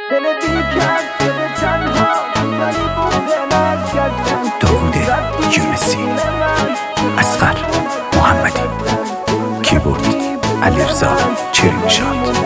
داوود یونسی، اصغر محمدی، کیبورد علیرضا چرینشاد.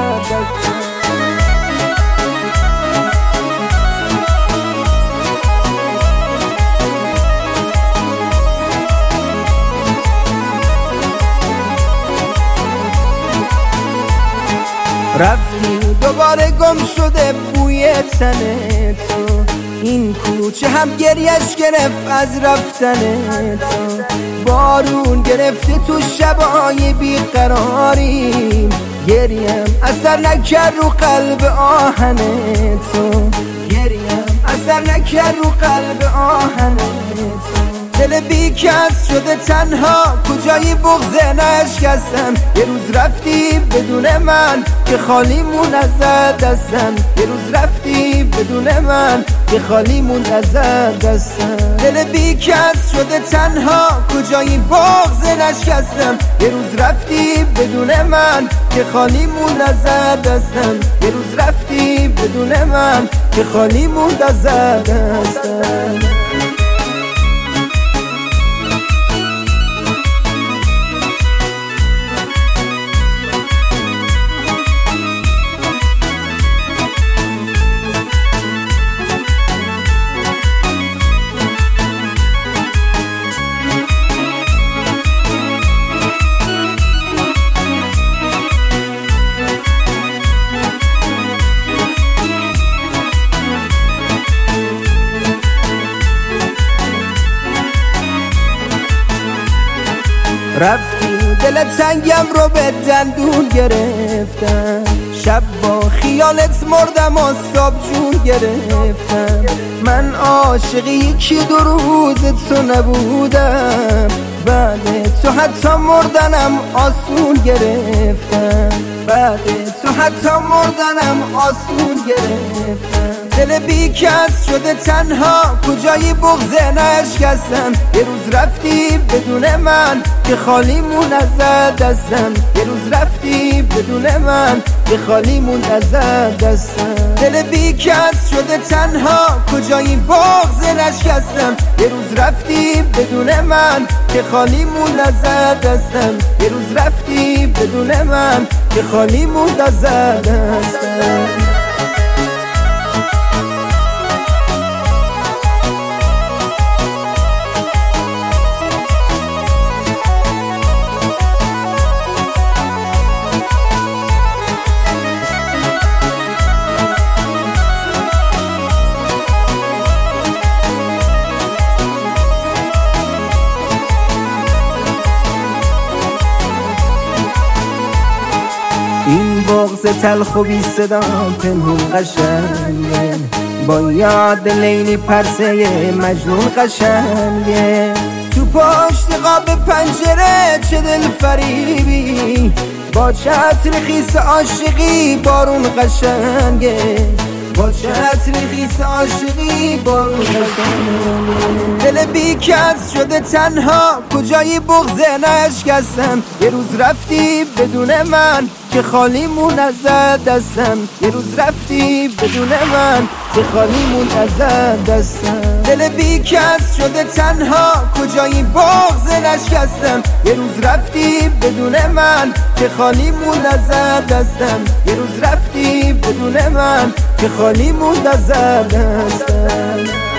رفتی دوباره گم شده بوی تن تو، این کوچه هم گریش گرفت از رفتن تو. بارون گرفته تو شبای بیقراریم، گریم اثر نکرد رو قلب آهن تو، گریم اثر نکرد رو قلب آهن تو. دل بی کس شده تنها، کجایی بغض نشکستم. یه روز رفتی بدون من که خالیمون ازت دستم، یه روز رفتی بدون من که خالیمون ازت دستم. دل بی کس شده تنها، کجایی بغض نشکستم. یه روز رفتی بدون من که خالیمون ازت دستم، یه روز رفتی بدون من که خالیمون ازت دستم. رفتی دل تنگم رو به دندون گرفتم، شب با خیالت مردم و صبح جون گرفتم. من عاشقی یکی دو روز تو نبودم، بعد تو حتی مردنم آسون گرفتم، بعد تو حتی مردنم آسون گرفتم. دل بی کس شده تنها، کجایی بغض نشکستم. یه روز رفتی بدون من که خالیمون ازت دستم، یه روز رفتی بدون من که خالیمون ازت دستم. دل بی کس شده تنها، کجایی بغض نشکستم. یه روز رفتی بدون من که خالیمون ازت دستم، یه روز رفتی بدون من که خالیمون ازت دستم. این بغض تلخ و بی صدا پنهون قشنگه، با یاد لیلی پرسه مجنون قشنگه. تو پشت قاب پنجره چه دل فریبی، با چتر خیس عاشقی بارون قشنگه، با چتر خیس عاشقی بارون قشنگه. دل بی کس شده تنها، کجایی بغض نشکستم. یه روز رفتی بدون من که خالیمون ازت دستم، یه روز رفتی بدون من که خالیمون ازت دستم. دل بی کس شده تنها، کجایی بغض نشکستم. یه روز رفتی بدون من که خالیمون ازت دستم، یه روز رفتی بدون من که خالیمون ازت دستم.